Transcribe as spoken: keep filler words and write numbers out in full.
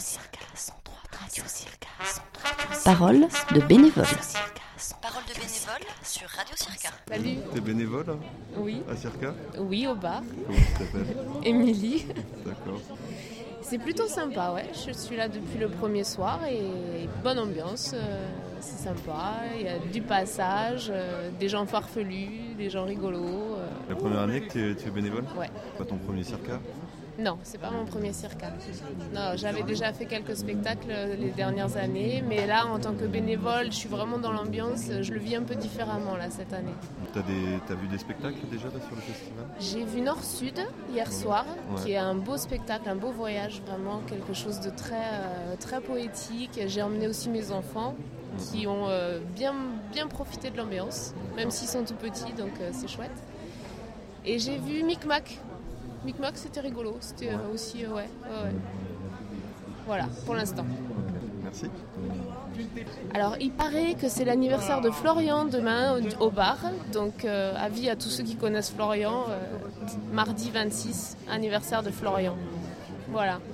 Parole de bénévole. Parole de bénévole sur Radio Circa. Salut. T'es bénévole Oui. à Circa? Oui, au bar. Comment tu t'appelles? Émilie. D'accord. C'est plutôt sympa, ouais. Je suis là depuis le premier soir et bonne ambiance. euh, c'est sympa. Il y a du passage, euh, des gens farfelus, des gens rigolos. euh. La première année que tu es, tu es bénévole? Ouais. Pas ton premier Circa? Non, c'est pas mon premier Circa. Non, j'avais déjà fait quelques spectacles les dernières années, mais là, en tant que bénévole, je suis vraiment dans l'ambiance. Je le vis un peu différemment là cette année. T'as, des, t'as vu des spectacles déjà là, sur le festival? J'ai vu Nord-Sud hier soir, Ouais. qui est un beau spectacle, un beau voyage, vraiment quelque chose de très, euh, très poétique. J'ai emmené aussi mes enfants qui ont euh, bien, bien profité de l'ambiance, même s'ils sont tout petits, donc euh, c'est chouette. Et j'ai vu Micmac. Micmac, c'était rigolo, c'était euh, Ouais. aussi, euh, ouais, ouais, ouais. Voilà, pour l'instant. Merci. Alors, il paraît que c'est l'anniversaire de Florian demain au, au bar. Donc, euh, avis à tous ceux qui connaissent Florian, euh, mardi vingt-six, anniversaire de Florian. Voilà.